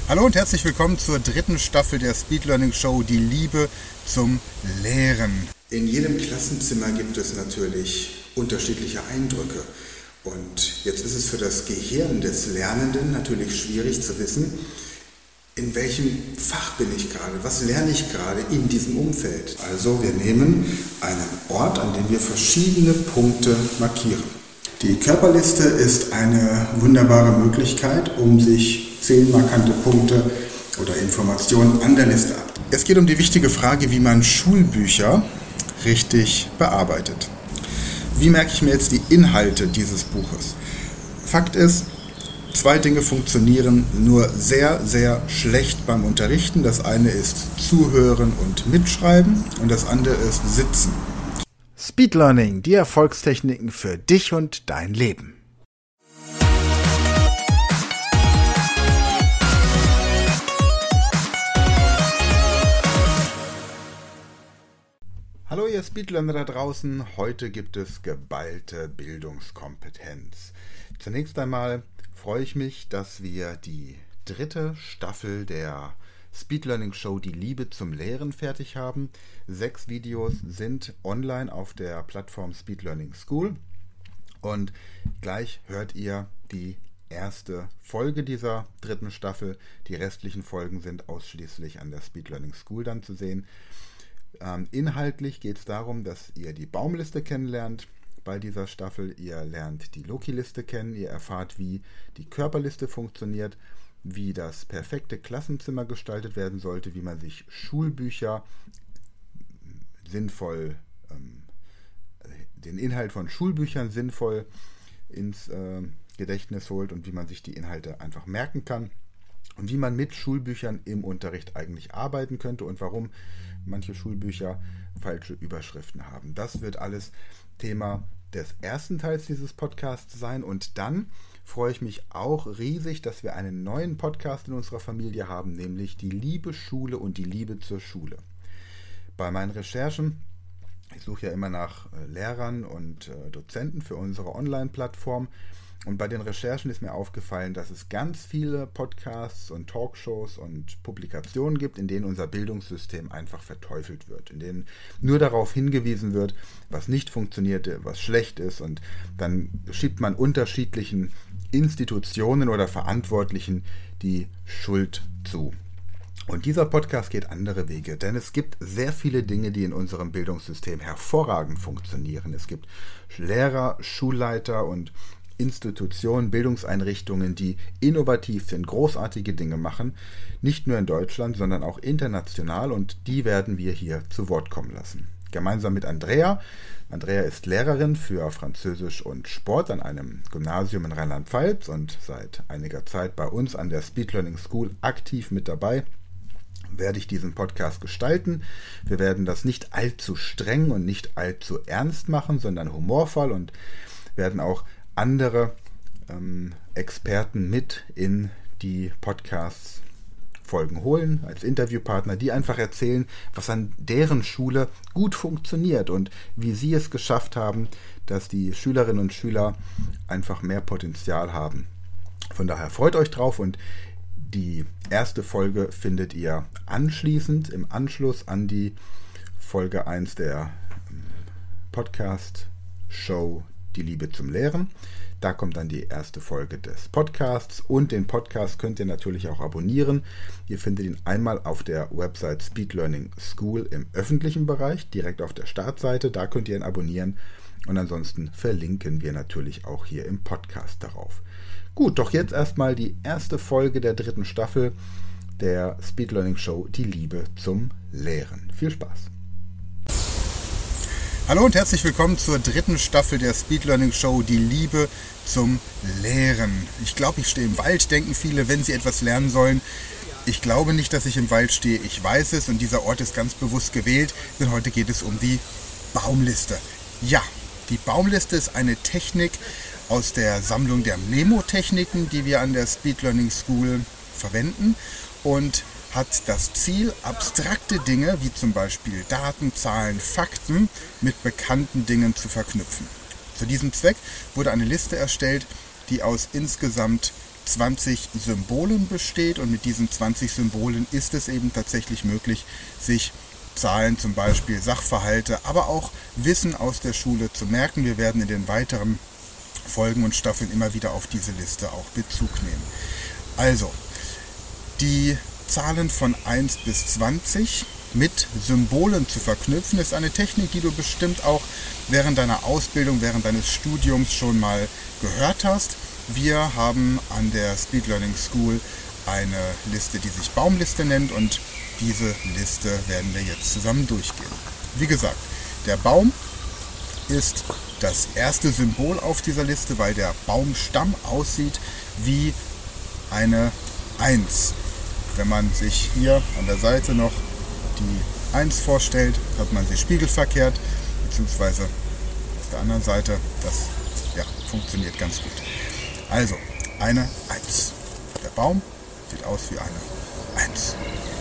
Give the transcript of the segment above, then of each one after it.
Hallo und herzlich willkommen zur dritten Staffel der Speed Learning Show, die Liebe zum Lehren. In jedem Klassenzimmer gibt es natürlich unterschiedliche Eindrücke. Und jetzt ist es für das Gehirn des Lernenden natürlich schwierig zu wissen, in welchem Fach bin ich gerade, was lerne ich gerade in diesem Umfeld. Also wir nehmen einen Ort, an dem wir verschiedene Punkte markieren. Die Körperliste ist eine wunderbare Möglichkeit, um sich 10 markante Punkte oder Informationen an der Liste ab. Es geht um die wichtige Frage, wie man Schulbücher richtig bearbeitet. Wie merke ich mir jetzt die Inhalte dieses Buches? Fakt ist, 2 Dinge funktionieren nur sehr, sehr schlecht beim Unterrichten. Das eine ist Zuhören und Mitschreiben und das andere ist Sitzen. Speed Learning, die Erfolgstechniken für dich und dein Leben. Hallo ihr Speedlearner da draußen, heute gibt es geballte Bildungskompetenz. Zunächst einmal freue ich mich, dass wir die dritte Staffel der Speed Learning Show Die Liebe zum Lehren fertig haben. 6 Videos sind online auf der Plattform Speed Learning School und gleich hört ihr die erste Folge dieser dritten Staffel. Die restlichen Folgen sind ausschließlich an der Speed Learning School dann zu sehen. Inhaltlich geht es darum, dass ihr die Baumliste kennenlernt bei dieser Staffel. Ihr lernt die Loki-Liste kennen, ihr erfahrt, wie die Körperliste funktioniert, wie das perfekte Klassenzimmer gestaltet werden sollte, wie man sich Schulbücher sinnvoll, den Inhalt von Schulbüchern sinnvoll ins Gedächtnis holt und wie man sich die Inhalte einfach merken kann. Und wie man mit Schulbüchern im Unterricht eigentlich arbeiten könnte und warum manche Schulbücher falsche Überschriften haben. Das wird alles Thema des ersten Teils dieses Podcasts sein. Und dann freue ich mich auch riesig, dass wir einen neuen Podcast in unserer Familie haben, nämlich die Liebe Schule und die Liebe zur Schule. Bei meinen Recherchen, ich suche ja immer nach Lehrern und Dozenten für unsere Online-Plattform. Und bei den Recherchen ist mir aufgefallen, dass es ganz viele Podcasts und Talkshows und Publikationen gibt, in denen unser Bildungssystem einfach verteufelt wird, in denen nur darauf hingewiesen wird, was nicht funktioniert, was schlecht ist, und dann schiebt man unterschiedlichen Institutionen oder Verantwortlichen die Schuld zu. Und dieser Podcast geht andere Wege, denn es gibt sehr viele Dinge, die in unserem Bildungssystem hervorragend funktionieren. Es gibt Lehrer, Schulleiter und Institutionen, Bildungseinrichtungen, die innovativ sind, großartige Dinge machen, nicht nur in Deutschland, sondern auch international, und die werden wir hier zu Wort kommen lassen. Gemeinsam mit Andrea. Andrea ist Lehrerin für Französisch und Sport an einem Gymnasium in Rheinland-Pfalz und seit einiger Zeit bei uns an der Speed Learning School aktiv mit dabei. Werde ich diesen Podcast gestalten. Wir werden das nicht allzu streng und nicht allzu ernst machen, sondern humorvoll, und werden auch andere Experten mit in die Podcast-Folgen holen, als Interviewpartner, die einfach erzählen, was an deren Schule gut funktioniert und wie sie es geschafft haben, dass die Schülerinnen und Schüler einfach mehr Potenzial haben. Von daher freut euch drauf, und die erste Folge findet ihr anschließend, im Anschluss an die Folge 1 der Podcast-Show Die Liebe zum Lehren. Da kommt dann die erste Folge des Podcasts, und den Podcast könnt ihr natürlich auch abonnieren. Ihr findet ihn einmal auf der Website Speed Learning School im öffentlichen Bereich, direkt auf der Startseite. Da könnt ihr ihn abonnieren, und ansonsten verlinken wir natürlich auch hier im Podcast darauf. Gut, doch jetzt erstmal die erste Folge der dritten Staffel der Speed Learning Show Die Liebe zum Lehren. Viel Spaß! Hallo und herzlich willkommen zur dritten Staffel der Speed Learning Show Die Liebe zum Lehren. Ich glaube, ich stehe im Wald, denken viele, wenn sie etwas lernen sollen. Ich glaube nicht, dass ich im Wald stehe, ich weiß es, und dieser Ort ist ganz bewusst gewählt, denn heute geht es um die Baumliste. Ja, die Baumliste ist eine Technik aus der Sammlung der Mnemotechniken, die wir an der Speed Learning School verwenden, und hat das Ziel, abstrakte Dinge wie zum Beispiel Daten, Zahlen, Fakten mit bekannten Dingen zu verknüpfen. Zu diesem Zweck wurde eine Liste erstellt, die aus insgesamt 20 Symbolen besteht und mit diesen 20 Symbolen ist es eben tatsächlich möglich, sich Zahlen, zum Beispiel Sachverhalte, aber auch Wissen aus der Schule zu merken. Wir werden in den weiteren Folgen und Staffeln immer wieder auf diese Liste auch Bezug nehmen. Also, die Zahlen von 1 bis 20 mit Symbolen zu verknüpfen, ist eine Technik, die du bestimmt auch während deiner Ausbildung, während deines Studiums schon mal gehört hast. Wir haben an der Speed Learning School eine Liste, die sich Baumliste nennt, und diese Liste werden wir jetzt zusammen durchgehen. Wie gesagt, der Baum ist das erste Symbol auf dieser Liste, weil der Baumstamm aussieht wie eine 1. Wenn man sich hier an der Seite noch die 1 vorstellt, hat man sie spiegelverkehrt, beziehungsweise auf der anderen Seite, das funktioniert ganz gut. Also, eine 1. Der Baum sieht aus wie eine 1.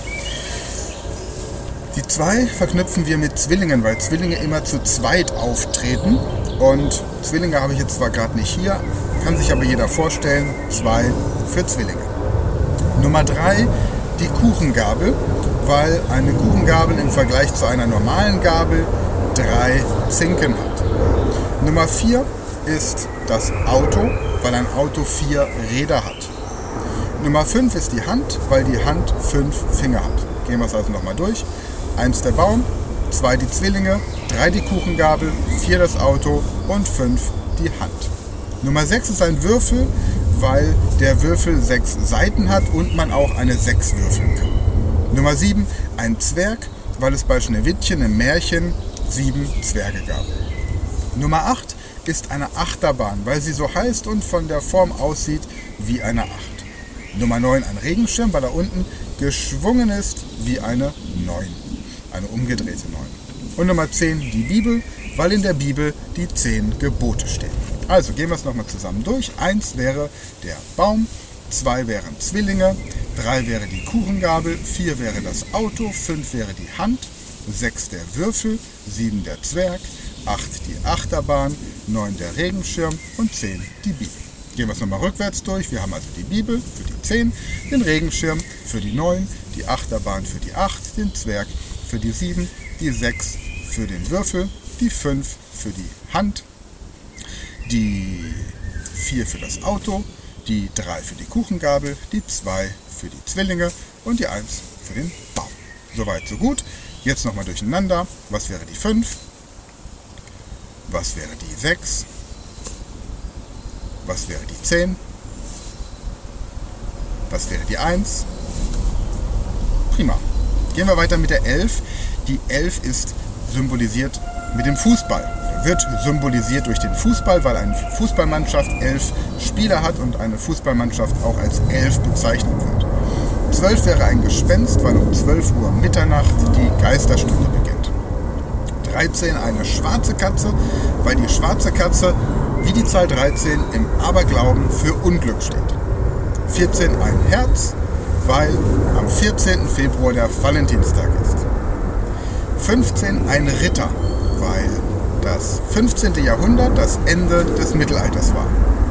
Die 2 verknüpfen wir mit Zwillingen, weil Zwillinge immer zu zweit auftreten. Und Zwillinge habe ich jetzt zwar gerade nicht hier, kann sich aber jeder vorstellen, 2 für Zwillinge. Nummer 3, die Kuchengabel, weil eine Kuchengabel im Vergleich zu einer normalen Gabel 3 Zinken hat. Nummer 4 ist das Auto, weil ein Auto 4 Räder hat. Nummer 5 ist die Hand, weil die Hand 5 Finger hat. Gehen wir es also nochmal durch. 1 der Baum, 2 die Zwillinge, 3 die Kuchengabel, 4 das Auto und 5 die Hand. Nummer 6 ist ein Würfel, weil der Würfel 6 Seiten hat und man auch eine 6 würfeln kann. Nummer 7 ein Zwerg, weil es bei Schneewittchen im Märchen 7 Zwerge gab. Nummer 8 ist eine Achterbahn, weil sie so heißt und von der Form aussieht wie eine 8. Nummer 9 ein Regenschirm, weil er unten geschwungen ist wie eine 9. Eine umgedrehte 9. Und Nummer 10 die Bibel, weil in der Bibel die 10 Gebote stehen. Also gehen wir es nochmal zusammen durch. 1 wäre der Baum, 2 wären Zwillinge, 3 wäre die Kuchengabel, 4 wäre das Auto, 5 wäre die Hand, 6 der Würfel, 7 der Zwerg, 8 die Achterbahn, 9 der Regenschirm und 10 die Bibel. Gehen wir es nochmal rückwärts durch. Wir haben also die Bibel für die 10, den Regenschirm für die 9, die Achterbahn für die 8, den Zwerg für die 7, die 6 für den Würfel, die 5 für die Hand, die 4 für das Auto, die 3 für die Kuchengabel, die 2 für die Zwillinge und die 1 für den Baum. Soweit, so gut. Jetzt nochmal durcheinander. Was wäre die 5? Was wäre die 6? Was wäre die 10? Was wäre die 1? Prima. Gehen wir weiter mit der 11. Die 11 ist symbolisiert mit dem Fußball. Wird symbolisiert durch den Fußball, weil eine Fußballmannschaft 11 Spieler hat und eine Fußballmannschaft auch als 11 bezeichnet wird. 12 wäre ein Gespenst, weil um 12 Uhr Mitternacht die Geisterstunde beginnt. 13 eine schwarze Katze, weil die schwarze Katze wie die Zahl 13 im Aberglauben für Unglück steht. 14 ein Herz, weil am 14. Februar der Valentinstag ist. 15 ein Ritter, weil das 15. Jahrhundert das Ende des Mittelalters war.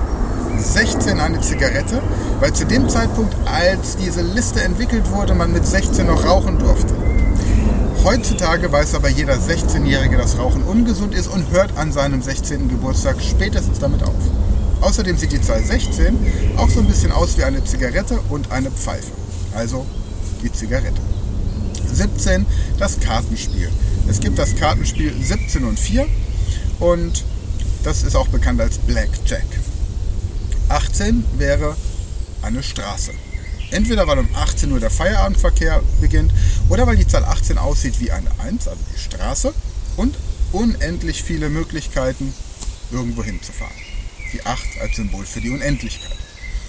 16 eine Zigarette, weil zu dem Zeitpunkt, als diese Liste entwickelt wurde, man mit 16 noch rauchen durfte. Heutzutage weiß aber jeder 16-Jährige, dass Rauchen ungesund ist und hört an seinem 16. Geburtstag spätestens damit auf. Außerdem sieht die Zahl 16 auch so ein bisschen aus wie eine Zigarette und eine Pfeife. Also die Zigarette. 17 das Kartenspiel. Es gibt das Kartenspiel 17 und 4 und das ist auch bekannt als Blackjack. 18 wäre eine Straße. Entweder weil um 18 Uhr der Feierabendverkehr beginnt oder weil die Zahl 18 aussieht wie eine 1, also die Straße, und unendlich viele Möglichkeiten, irgendwo hinzufahren. Die 8 als Symbol für die Unendlichkeit.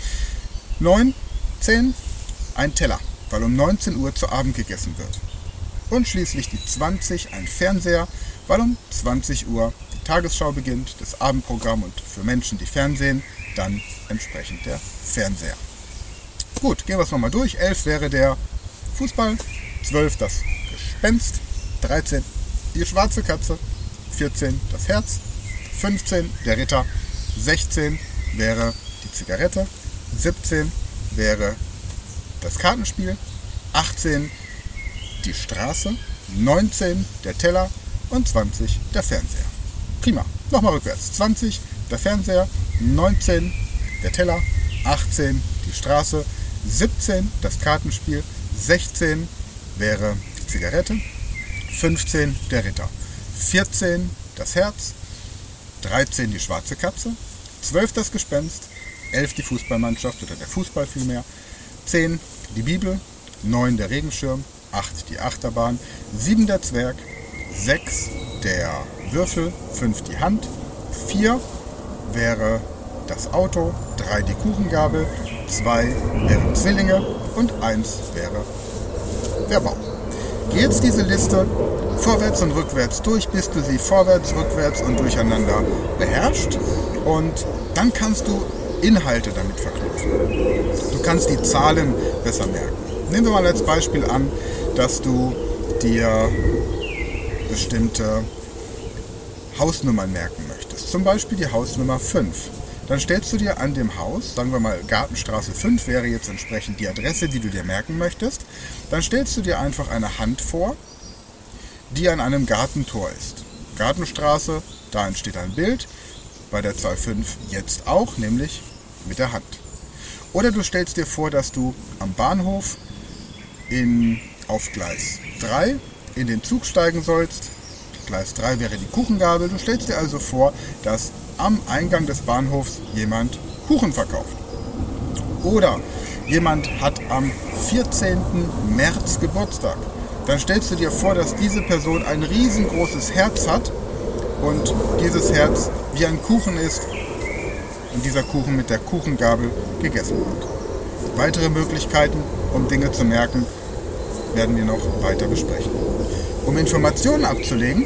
9, 10, ein Teller, weil um 19 Uhr zu Abend gegessen wird. Und schließlich die 20, ein Fernseher, weil um 20 Uhr die Tagesschau beginnt, das Abendprogramm und für Menschen, die Fernsehen, dann entsprechend der Fernseher. Gut, gehen wir es nochmal durch. 11 wäre der Fußball, 12 das Gespenst, 13 die schwarze Katze, 14 das Herz, 15 der Ritter, 16 wäre die Zigarette, 17 wäre das Kartenspiel, 18 die Straße, 19 der Teller und 20 der Fernseher. Prima. Nochmal rückwärts. 20 der Fernseher, 19 der Teller, 18 die Straße, 17 das Kartenspiel, 16 wäre die Zigarette, 15 der Ritter, 14 das Herz, 13 die schwarze Katze, 12 das Gespenst, 11 die Fußballmannschaft oder der Fußball vielmehr, 10 die Bibel, 9 der Regenschirm, 8 die Achterbahn, 7 der Zwerg, 6 der Würfel, 5 die Hand, 4 wäre das Auto, 3 die Kuchengabel, 2 wären Zwillinge und 1 wäre der Baum. Geh jetzt diese Liste vorwärts und rückwärts durch, bis du sie vorwärts, rückwärts und durcheinander beherrschst. Und dann kannst du Inhalte damit verknüpfen. Du kannst die Zahlen besser merken. Nehmen wir mal als Beispiel an, dass du dir bestimmte Hausnummern merken möchtest. Zum Beispiel die Hausnummer 5. Dann stellst du dir an dem Haus, sagen wir mal Gartenstraße 5 wäre jetzt entsprechend die Adresse, die du dir merken möchtest. Dann stellst du dir einfach eine Hand vor, die an einem Gartentor ist. Gartenstraße, da entsteht ein Bild, bei der Zahl 5 jetzt auch, nämlich mit der Hand. Oder du stellst dir vor, dass du am Bahnhof auf Gleis 3 in den Zug steigen sollst. Gleis 3 wäre die Kuchengabel. Du stellst dir also vor, dass am Eingang des Bahnhofs jemand Kuchen verkauft. Oder jemand hat am 14. März Geburtstag. Dann stellst du dir vor, dass diese Person ein riesengroßes Herz hat und dieses Herz wie ein Kuchen ist und dieser Kuchen mit der Kuchengabel gegessen wird. Weitere Möglichkeiten, um Dinge zu merken, werden wir noch weiter besprechen. Um Informationen abzulegen,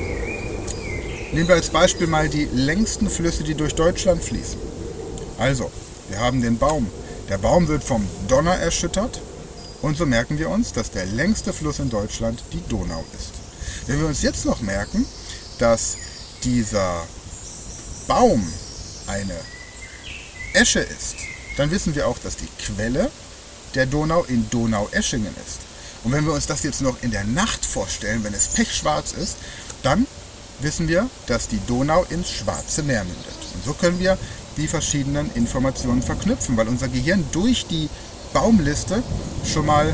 nehmen wir als Beispiel mal die längsten Flüsse, die durch Deutschland fließen. Also, wir haben den Baum. Der Baum wird vom Donner erschüttert und so merken wir uns, dass der längste Fluss in Deutschland die Donau ist. Wenn wir uns jetzt noch merken, dass dieser Baum eine Esche ist, dann wissen wir auch, dass die Quelle der Donau in Donaueschingen ist. Und wenn wir uns das jetzt noch in der Nacht vorstellen, wenn es pechschwarz ist, dann wissen wir, dass die Donau ins Schwarze Meer mündet. Und so können wir die verschiedenen Informationen verknüpfen, weil unser Gehirn durch die Baumliste schon mal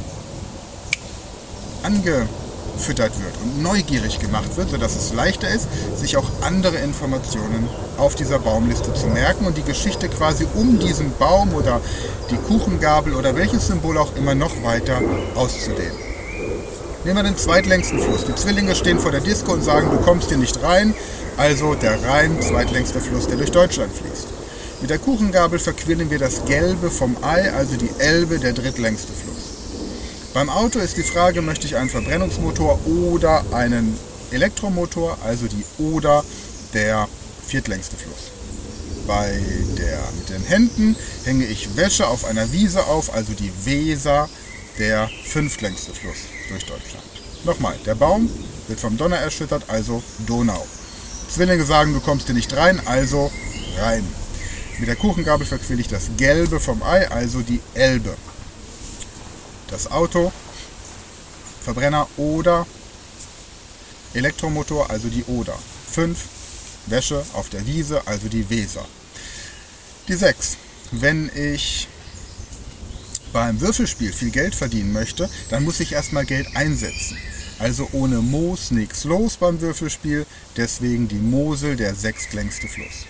angefüttert wird und neugierig gemacht wird, sodass es leichter ist, sich auch andere Informationen auf dieser Baumliste zu merken und die Geschichte quasi um diesen Baum oder die Kuchengabel oder welches Symbol auch immer noch weiter auszudehnen. Nehmen wir den zweitlängsten Fluss. Die Zwillinge stehen vor der Disco und sagen, du kommst hier nicht rein, also der Rhein, zweitlängster Fluss, der durch Deutschland fließt. Mit der Kuchengabel verquillen wir das Gelbe vom Ei, also die Elbe, der drittlängste Fluss. Beim Auto ist die Frage, möchte ich einen Verbrennungsmotor oder einen Elektromotor, also die Oder, der viertlängste Fluss. Mit den Händen hänge ich Wäsche auf einer Wiese auf, also die Weser, der fünftlängste Fluss durch Deutschland. Nochmal, der Baum wird vom Donner erschüttert, also Donau. Zwillinge sagen, du kommst hier nicht rein, also Rhein. Mit der Kuchengabel verquille ich das Gelbe vom Ei, also die Elbe. Das Auto, Verbrenner oder Elektromotor, also die Oder. 5, Wäsche auf der Wiese, also die Weser. Die 6. Wenn ich beim Würfelspiel viel Geld verdienen möchte, dann muss ich erstmal Geld einsetzen. Also ohne Moos nichts los beim Würfelspiel, deswegen die Mosel, der sechstlängste Fluss.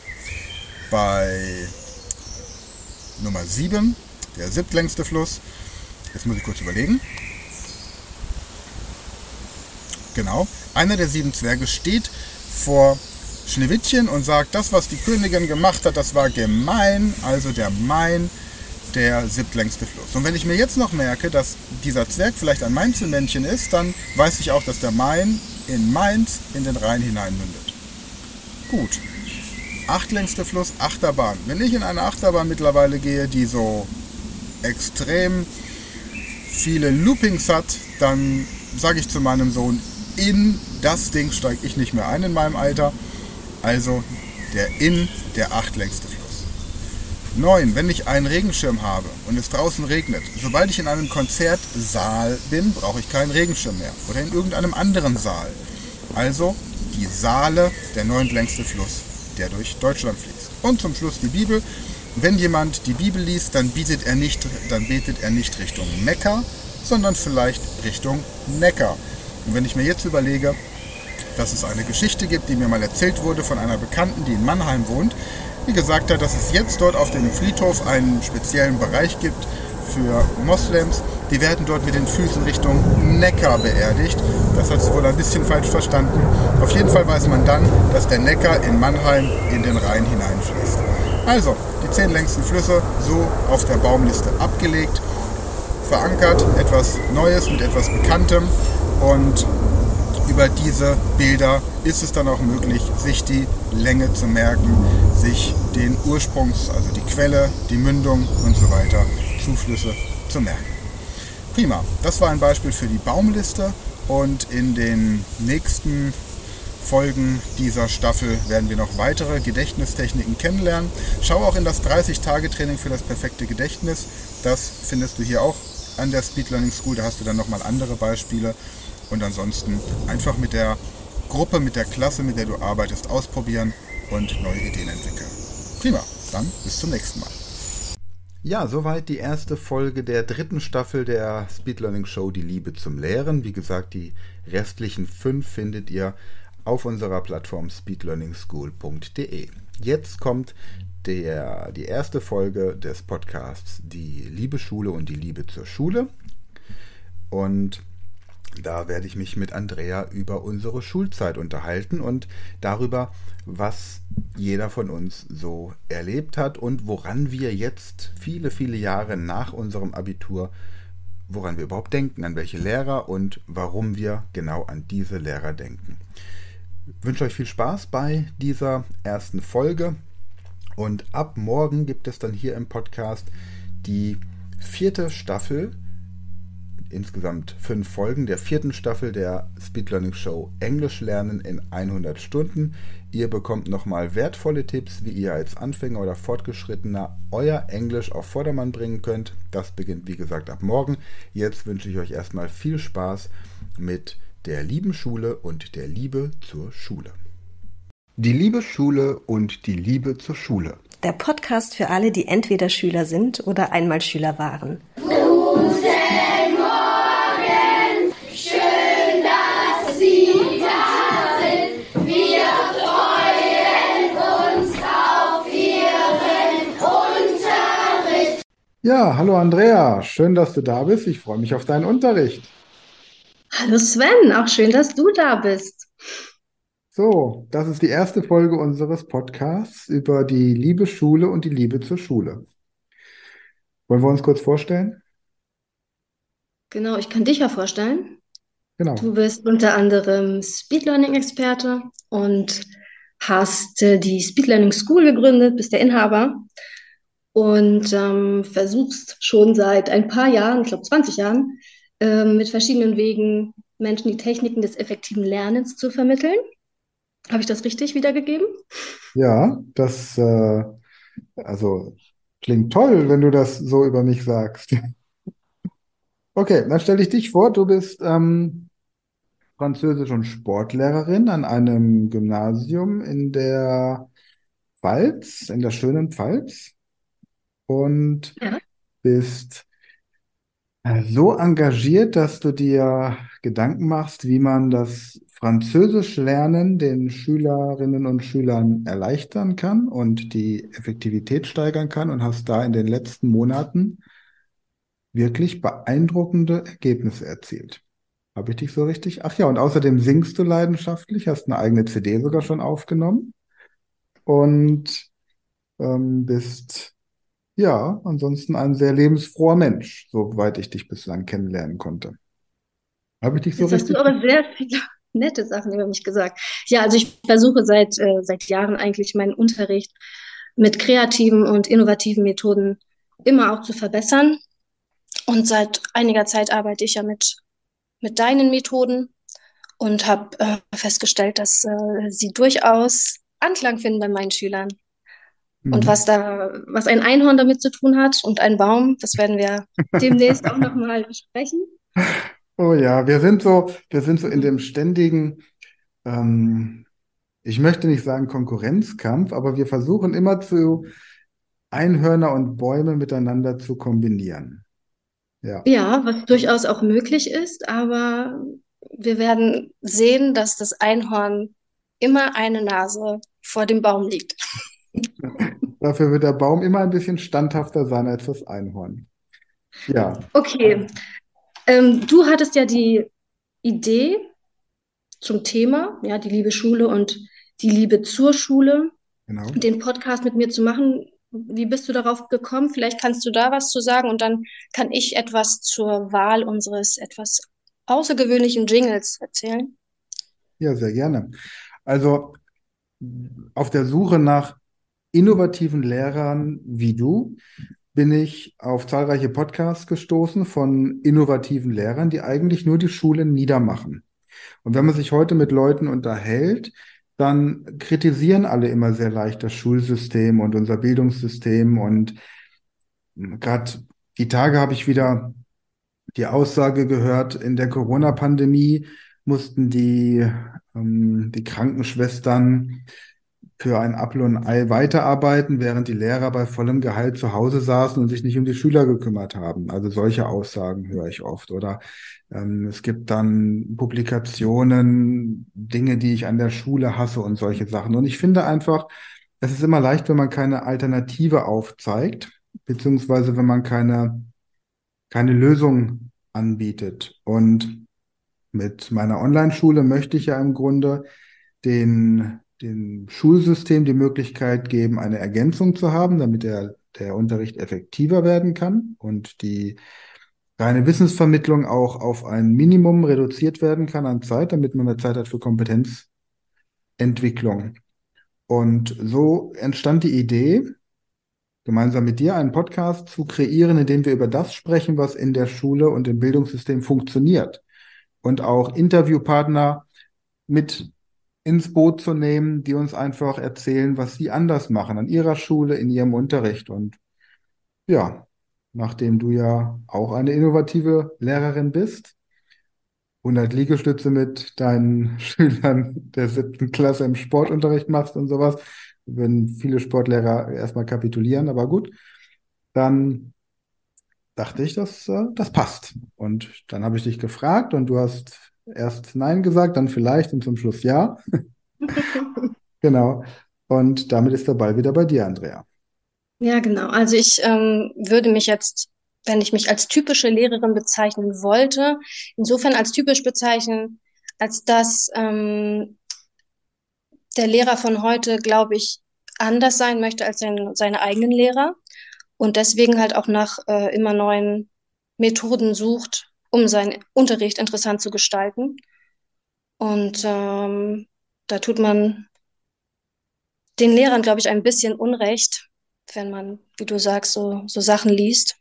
Bei Nummer 7, der siebtlängste Fluss, jetzt muss ich kurz überlegen. Genau, einer der 7 Zwerge steht vor Schneewittchen und sagt, das, was die Königin gemacht hat, das war gemein, also der Main, der siebtlängste Fluss. Und wenn ich mir jetzt noch merke, dass dieser Zwerg vielleicht ein Mainzelmännchen ist, dann weiß ich auch, dass der Main in Mainz in den Rhein hineinmündet. Gut. 8. Fluss, Achterbahn. Wenn ich in eine Achterbahn mittlerweile gehe, die so extrem viele Loopings hat, dann sage ich zu meinem Sohn, in das Ding steige ich nicht mehr ein in meinem Alter. Also der 8. Fluss. 9. Wenn ich einen Regenschirm habe und es draußen regnet, sobald ich in einem Konzertsaal bin, brauche ich keinen Regenschirm mehr. Oder in irgendeinem anderen Saal. Also die Saale, der neuntlängste Fluss, der durch Deutschland fließt. Und zum Schluss die Bibel. Wenn jemand die Bibel liest, dann betet er nicht Richtung Mekka, sondern vielleicht Richtung Neckar. Und wenn ich mir jetzt überlege, dass es eine Geschichte gibt, die mir mal erzählt wurde von einer Bekannten, die in Mannheim wohnt, die gesagt hat, dass es jetzt dort auf dem Friedhof einen speziellen Bereich gibt für Moslems. Die werden dort mit den Füßen Richtung Neckar beerdigt. Das hat sie wohl ein bisschen falsch verstanden. Auf jeden Fall weiß man dann, dass der Neckar in Mannheim in den Rhein hineinfließt. Also, die 10 längsten Flüsse so auf der Baumliste abgelegt, verankert, etwas Neues mit etwas Bekanntem, und über diese Bilder ist es dann auch möglich, sich die Länge zu merken, sich den Ursprungs, also die Quelle, die Mündung und so weiter, Zuflüsse zu merken. Prima, das war ein Beispiel für die Baumliste, und in den nächsten Folgen dieser Staffel werden wir noch weitere Gedächtnistechniken kennenlernen. Schau auch in das 30-Tage-Training für das perfekte Gedächtnis. Das findest du hier auch an der Speed Learning School. Da hast du dann nochmal andere Beispiele. Und ansonsten einfach mit der Gruppe, mit der Klasse, mit der du arbeitest, ausprobieren und neue Ideen entwickeln. Prima, dann bis zum nächsten Mal. Ja, soweit die erste Folge der 3. Staffel der Speed Learning Show Die Liebe zum Lehren. Wie gesagt, die restlichen 5 findet ihr auf unserer Plattform speedlearningschool.de. Jetzt kommt die erste Folge des Podcasts Die Liebe Schule und die Liebe zur Schule. Und da werde ich mich mit Andrea über unsere Schulzeit unterhalten und darüber, was jeder von uns so erlebt hat und woran wir jetzt viele, viele Jahre nach unserem Abitur, woran wir überhaupt denken, an welche Lehrer und warum wir genau an diese Lehrer denken. Ich wünsche euch viel Spaß bei dieser ersten Folge, und ab morgen gibt es dann hier im Podcast die 4. Staffel, insgesamt 5 Folgen der 4. Staffel der Speed Learning Show Englisch lernen in 100 Stunden. Ihr bekommt nochmal wertvolle Tipps, wie ihr als Anfänger oder Fortgeschrittener euer Englisch auf Vordermann bringen könnt. Das beginnt wie gesagt ab morgen. Jetzt wünsche ich euch erstmal viel Spaß mit der lieben Schule und der Liebe zur Schule. Die liebe Schule und die Liebe zur Schule. Der Podcast für alle, die entweder Schüler sind oder einmal Schüler waren. Ja, hallo Andrea, schön, dass du da bist. Ich freue mich auf deinen Unterricht. Hallo Sven, auch schön, dass du da bist. So, das ist die erste Folge unseres Podcasts über die liebe Schule und die Liebe zur Schule. Wollen wir uns kurz vorstellen? Genau, ich kann dich ja vorstellen. Genau. Du bist unter anderem Speed Learning Experte und hast die Speed Learning School gegründet, bist der Inhaber und versuchst schon seit ein paar Jahren, ich glaube 20 Jahren, mit verschiedenen Wegen Menschen die Techniken des effektiven Lernens zu vermitteln. Habe ich das richtig wiedergegeben? Ja, das also klingt toll, wenn du das so über mich sagst. Okay, dann stelle ich dich vor. Du bist Französisch- und Sportlehrerin an einem Gymnasium in der Pfalz, in der schönen Pfalz, und Ja. bist so engagiert, dass du dir Gedanken machst, wie man das Französisch-Lernen den Schülerinnen und Schülern erleichtern kann und die Effektivität steigern kann, und hast da in den letzten Monaten wirklich beeindruckende Ergebnisse erzielt. Habe ich dich so richtig? Ach ja, und außerdem singst du leidenschaftlich, hast eine eigene CD sogar schon aufgenommen und bist ja ansonsten ein sehr lebensfroher Mensch, soweit ich dich bislang kennenlernen konnte. Habe ich dich so Jetzt hast du richtig? aber sehr viele nette Sachen über mich gesagt. Ja, also ich versuche seit Jahren eigentlich meinen Unterricht mit kreativen und innovativen Methoden immer auch zu verbessern. Und seit einiger Zeit arbeite ich ja mit deinen Methoden und habe festgestellt, dass sie durchaus Anklang finden bei meinen Schülern. Und Mhm. was ein Einhorn damit zu tun hat und ein Baum, das werden wir demnächst auch nochmal besprechen. Oh ja, wir sind so in dem ständigen, ähm, ich möchte nicht sagen Konkurrenzkampf, aber wir versuchen immer zu Einhörner und Bäume miteinander zu kombinieren. Ja, Ja, was durchaus auch möglich ist, aber wir werden sehen, dass das Einhorn immer eine Nase vor dem Baum liegt. dafür wird der Baum immer ein bisschen standhafter sein als das Einhorn. Ja, Okay, du hattest ja die Idee zum Thema, ja, die liebe Schule und die Liebe zur Schule, genau. den Podcast mit mir zu machen. Wie bist du darauf gekommen? Vielleicht kannst du da was zu sagen und dann kann ich etwas zur Wahl unseres etwas außergewöhnlichen Jingles erzählen. Ja, sehr gerne. Also auf der Suche nach innovativen Lehrern wie du bin ich auf zahlreiche Podcasts gestoßen von innovativen Lehrern, die eigentlich nur die Schule niedermachen. Und wenn man sich heute mit Leuten unterhält, dann kritisieren alle immer sehr leicht das Schulsystem und unser Bildungssystem. Und gerade die Tage habe ich wieder die Aussage gehört, in der Corona-Pandemie mussten die Krankenschwestern für ein Apfel und ein Ei weiterarbeiten, während die Lehrer bei vollem Gehalt zu Hause saßen und sich nicht um die Schüler gekümmert haben. Also solche Aussagen höre ich oft. Oder es gibt dann Publikationen, Dinge, die ich an der Schule hasse und solche Sachen. Und ich finde einfach, es ist immer leicht, wenn man keine Alternative aufzeigt, beziehungsweise wenn man keine Lösung anbietet. Und mit meiner Online-Schule möchte ich ja im Grunde dem Schulsystem die Möglichkeit geben, eine Ergänzung zu haben, damit der Unterricht effektiver werden kann und die reine Wissensvermittlung auch auf ein Minimum reduziert werden kann an Zeit, damit man mehr Zeit hat für Kompetenzentwicklung. Und so entstand die Idee, gemeinsam mit dir einen Podcast zu kreieren, in dem wir über das sprechen, was in der Schule und im Bildungssystem funktioniert. Und auch Interviewpartner mit ins Boot zu nehmen, die uns einfach erzählen, was sie anders machen an ihrer Schule, in ihrem Unterricht. Und ja, nachdem du ja auch eine innovative Lehrerin bist, 100 Liegestütze mit deinen Schülern der 7. Klasse im Sportunterricht machst und sowas, würden viele Sportlehrer erstmal kapitulieren, aber gut, dann dachte ich, das passt. Und dann habe ich dich gefragt und du hast erst Nein gesagt, dann vielleicht und zum Schluss Ja. Genau. Und damit ist der Ball wieder bei dir, Andrea. Ja, genau. Also ich würde mich jetzt, wenn ich mich als typische Lehrerin bezeichnen wollte, insofern als typisch bezeichnen, als dass der Lehrer von heute, glaube ich, anders sein möchte als seine eigenen Lehrer und deswegen halt auch nach immer neuen Methoden sucht, um seinen Unterricht interessant zu gestalten. Und da tut man den Lehrern, glaube ich, ein bisschen Unrecht, wenn man, wie du sagst, so Sachen liest.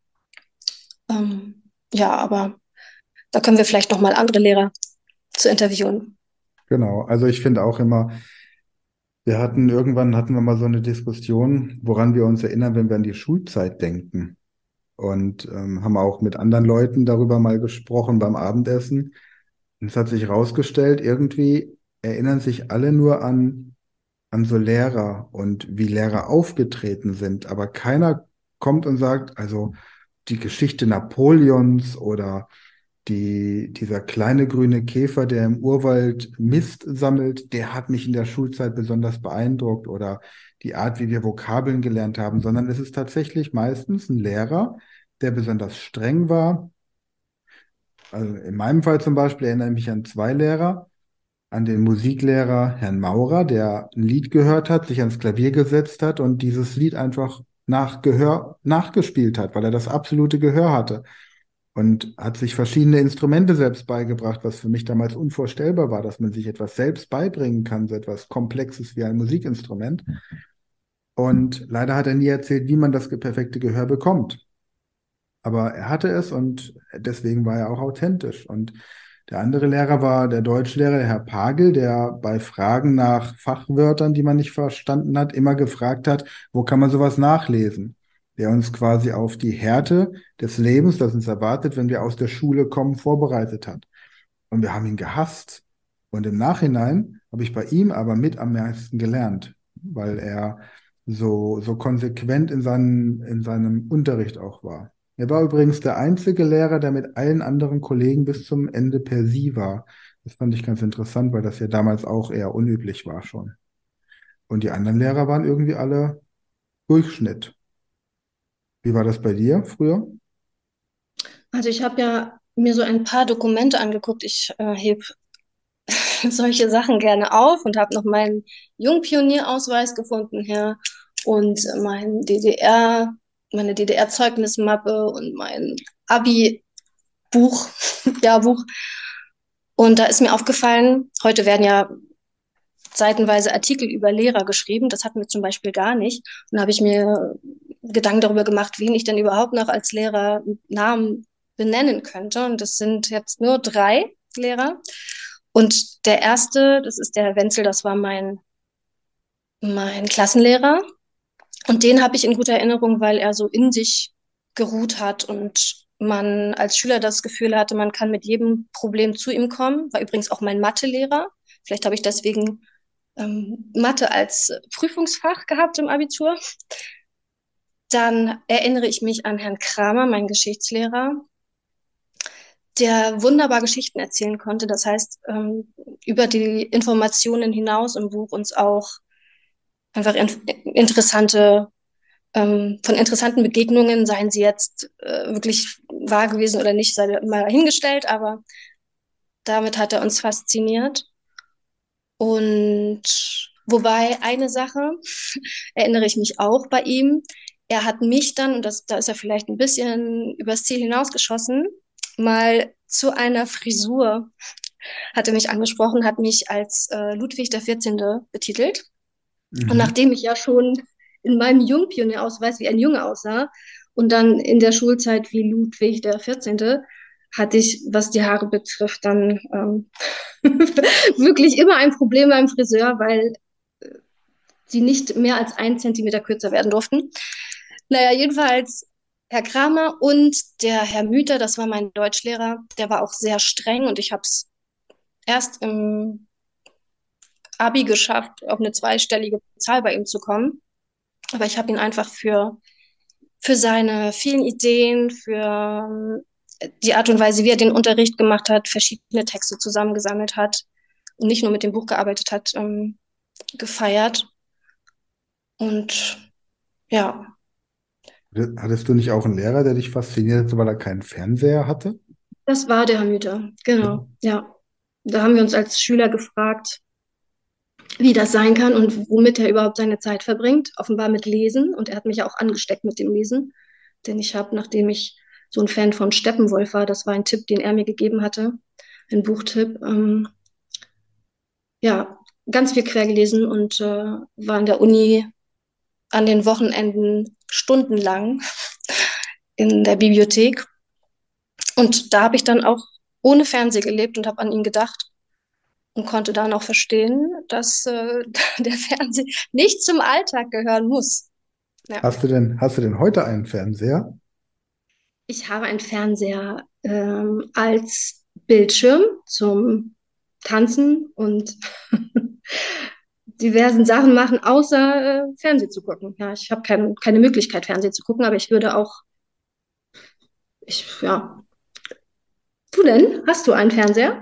Ja, aber da können wir vielleicht noch mal andere Lehrer zu interviewen. Genau. Also ich finde auch immer, irgendwann hatten wir mal so eine Diskussion, woran wir uns erinnern, wenn wir an die Schulzeit denken. Und haben auch mit anderen Leuten darüber mal gesprochen beim Abendessen. Und es hat sich herausgestellt, irgendwie erinnern sich alle nur an so Lehrer und wie Lehrer aufgetreten sind. Aber keiner kommt und sagt, also die Geschichte Napoleons oder dieser kleine grüne Käfer, der im Urwald Mist sammelt, der hat mich in der Schulzeit besonders beeindruckt oder die Art, wie wir Vokabeln gelernt haben, sondern es ist tatsächlich meistens ein Lehrer, der besonders streng war. Also in meinem Fall zum Beispiel erinnere ich mich an zwei Lehrer, an den Musiklehrer Herrn Maurer, der ein Lied gehört hat, sich ans Klavier gesetzt hat und dieses Lied einfach nach Gehör nachgespielt hat, weil er das absolute Gehör hatte und hat sich verschiedene Instrumente selbst beigebracht, was für mich damals unvorstellbar war, dass man sich etwas selbst beibringen kann, so etwas Komplexes wie ein Musikinstrument. Und leider hat er nie erzählt, wie man das perfekte Gehör bekommt. Aber er hatte es und deswegen war er auch authentisch. Und Der andere Lehrer war der Deutschlehrer, der Herr Pagel, der bei Fragen nach Fachwörtern, die man nicht verstanden hat, immer gefragt hat, wo kann man sowas nachlesen? Der uns quasi auf die Härte des Lebens, das uns erwartet, wenn wir aus der Schule kommen, vorbereitet hat. Und wir haben ihn gehasst. Und im Nachhinein habe ich bei ihm aber mit am meisten gelernt, weil er so konsequent in seinem Unterricht auch war. Er war übrigens der einzige Lehrer, der mit allen anderen Kollegen bis zum Ende per Sie war. Das fand ich ganz interessant, weil das ja damals auch eher unüblich war schon. Und die anderen Lehrer waren irgendwie alle Durchschnitt. Wie war das bei dir früher? Also ich habe ja mir so ein paar Dokumente angeguckt. Ich heb solche Sachen gerne auf und habe noch meinen Jungpionierausweis gefunden hier und meine DDR-Zeugnismappe und mein Abi-Buch, Jahrbuch. Und da ist mir aufgefallen, heute werden ja seitenweise Artikel über Lehrer geschrieben. Das hatten wir zum Beispiel gar nicht. Und da habe ich mir Gedanken darüber gemacht, wen ich denn überhaupt noch als Lehrer mit Namen benennen könnte. Und das sind jetzt nur 3 Lehrer. Und der erste, das ist der Herr Wenzel, das war mein Klassenlehrer. Und den habe ich in guter Erinnerung, weil er so in sich geruht hat und man als Schüler das Gefühl hatte, man kann mit jedem Problem zu ihm kommen. War übrigens auch mein Mathelehrer. Vielleicht habe ich deswegen Mathe als Prüfungsfach gehabt im Abitur. Dann erinnere ich mich an Herrn Kramer, meinen Geschichtslehrer, der wunderbar Geschichten erzählen konnte. Das heißt, über die Informationen hinaus im Buch uns auch einfach von interessanten Begegnungen, seien sie jetzt wirklich wahr gewesen oder nicht, sei mal hingestellt, aber damit hat er uns fasziniert. Und wobei eine Sache erinnere ich mich auch bei ihm. Er hat mich dann, und da ist er vielleicht ein bisschen übers Ziel hinausgeschossen, mal zu einer Frisur hat er mich angesprochen, hat mich als Ludwig der 14. betitelt. Und Mhm. nachdem ich ja schon in meinem Jungpionierausweis wie ein Junge aussah und dann in der Schulzeit wie Ludwig der 14., hatte ich, was die Haare betrifft, dann wirklich immer ein Problem beim Friseur, weil sie nicht mehr als 1 Zentimeter kürzer werden durften. Naja, jedenfalls Herr Kramer und der Herr Müther, das war mein Deutschlehrer, der war auch sehr streng und ich habe es erst im Abi geschafft, auf eine zweistellige Zahl bei ihm zu kommen. Aber ich habe ihn einfach für seine vielen Ideen, für die Art und Weise, wie er den Unterricht gemacht hat, verschiedene Texte zusammengesammelt hat und nicht nur mit dem Buch gearbeitet hat, gefeiert. Und ja, Hattest du nicht auch einen Lehrer, der dich fasziniert hat, weil er keinen Fernseher hatte? das war der Herr Müther. Genau, ja. Da haben wir uns als Schüler gefragt, wie das sein kann und womit er überhaupt seine Zeit verbringt. Offenbar mit Lesen. Und er hat mich ja auch angesteckt mit dem Lesen. Denn ich habe, nachdem ich so ein Fan von Steppenwolf war, das war ein Tipp, den er mir gegeben hatte, ein Buchtipp, ja, ganz viel quer gelesen und war in der Uni an den Wochenenden stundenlang in der Bibliothek. Und da habe ich dann auch ohne Fernseh gelebt und habe an ihn gedacht und konnte dann auch verstehen, dass der Fernseher nicht zum Alltag gehören muss. Ja. Hast du denn heute einen Fernseher? Ich habe einen Fernseher als Bildschirm zum Tanzen und diversen Sachen machen, außer Fernsehen zu gucken. Ja, ich habe keine Möglichkeit, Fernsehen zu gucken, aber ich würde auch, ja. Du denn? Hast du einen Fernseher?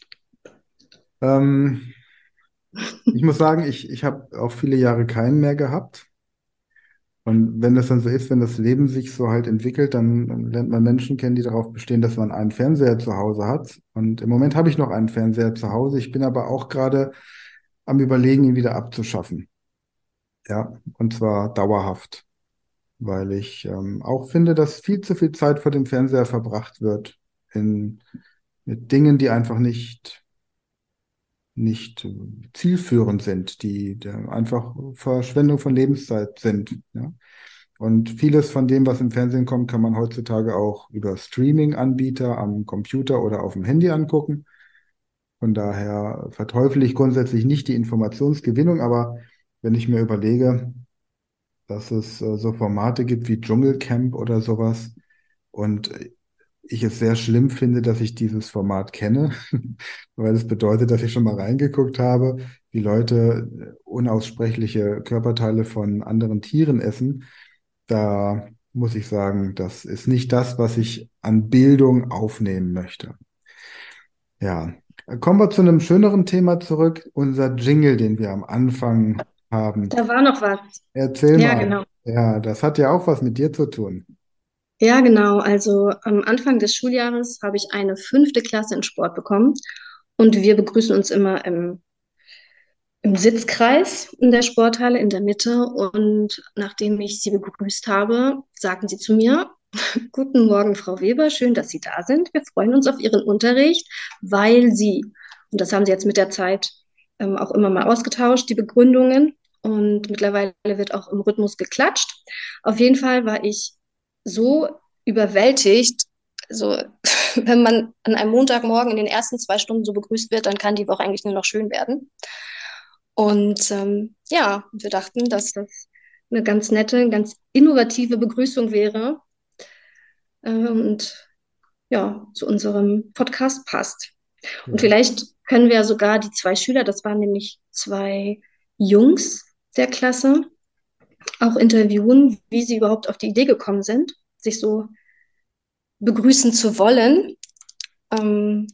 Ähm, Ich muss sagen, ich habe auch viele Jahre keinen mehr gehabt. Und wenn das dann so ist, wenn das Leben sich so halt entwickelt, dann lernt man Menschen kennen, die darauf bestehen, dass man einen Fernseher zu Hause hat. Und im Moment habe ich noch einen Fernseher zu Hause. Ich bin aber auch gerade am Überlegen, ihn wieder abzuschaffen. Ja, und zwar dauerhaft, weil ich auch finde, dass viel zu viel Zeit vor dem Fernseher verbracht wird in, mit Dingen, die einfach nicht zielführend sind, die einfach Verschwendung von Lebenszeit sind. Ja? Und vieles von dem, was im Fernsehen kommt, kann man heutzutage auch über Streaming-Anbieter am Computer oder auf dem Handy angucken. Von daher verteufel ich grundsätzlich nicht die Informationsgewinnung, aber wenn ich mir überlege, dass es so Formate gibt wie Dschungelcamp oder sowas und ich es sehr schlimm finde, dass ich dieses Format kenne, weil es bedeutet, dass ich schon mal reingeguckt habe, wie Leute unaussprechliche Körperteile von anderen Tieren essen. Da muss ich sagen, das ist nicht das, was ich an Bildung aufnehmen möchte. Ja, kommen wir zu einem schöneren Thema zurück. Unser Jingle, den wir am Anfang haben. Da war noch was. Erzähl Ja, mal. genau. Ja, das hat ja auch was mit dir zu tun. Ja, genau. Also am Anfang des Schuljahres habe ich eine fünfte Klasse in Sport bekommen und wir begrüßen uns immer im Sitzkreis in der Sporthalle in der Mitte. Und nachdem ich sie begrüßt habe, sagten sie zu mir, Guten Morgen, Frau Weber, schön, dass Sie da sind. Wir freuen uns auf Ihren Unterricht, weil Sie, und das haben Sie jetzt mit der Zeit auch immer mal ausgetauscht, die Begründungen. Und mittlerweile wird auch im Rhythmus geklatscht. Auf jeden Fall war ich so überwältigt. So, wenn man an einem Montagmorgen in den ersten 2 Stunden so begrüßt wird, dann kann die Woche eigentlich nur noch schön werden. Und ja, wir dachten, dass das eine ganz nette, ganz innovative Begrüßung wäre und ja, zu unserem Podcast passt. Und Ja. vielleicht können wir sogar die 2 Schüler, das waren nämlich 2 Jungs der Klasse, auch interviewen, wie sie überhaupt auf die Idee gekommen sind, sich so begrüßen zu wollen. Ähm,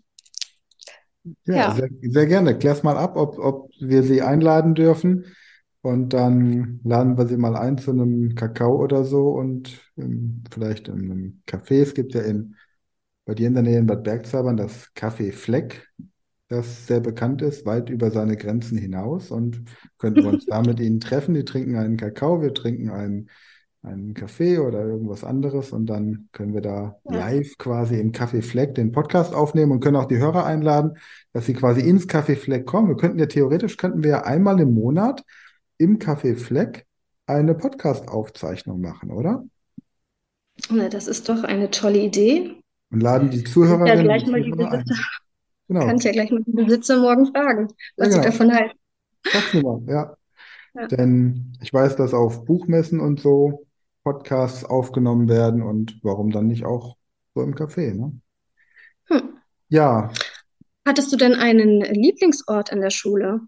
Ja, ja, sehr, sehr gerne. Klär's mal ab, ob wir sie einladen dürfen. Und dann laden wir sie mal ein zu einem Kakao oder so und vielleicht in einem Café. Es gibt ja bei dir in der Nähe in Bad Bergzabern das Café Fleck, das sehr bekannt ist, weit über seine Grenzen hinaus. Und könnten wir uns da mit ihnen treffen. Die trinken einen Kakao, wir trinken einen Kaffee oder irgendwas anderes. Und dann können wir da ja. live quasi im Café Fleck den Podcast aufnehmen und können auch die Hörer einladen, dass sie quasi ins Café Fleck kommen. Wir könnten ja theoretisch, könnten wir ja einmal im Monat im Café Fleck eine Podcast-Aufzeichnung machen, oder? Na, das ist doch eine tolle Idee. Und laden die Kann ich ja Zuhörerinnen und gleich mal die Zuhörer Besitzer, ein. kann Genau, ich ja gleich mal die Besitzer morgen fragen, ja was sie genau. davon halten. Sag's mir mal, ja. Ja. Denn ich weiß, dass auf Buchmessen und so Podcasts aufgenommen werden und warum dann nicht auch so im Café, ne? Hm. Ja, Hattest du denn einen Lieblingsort in der Schule?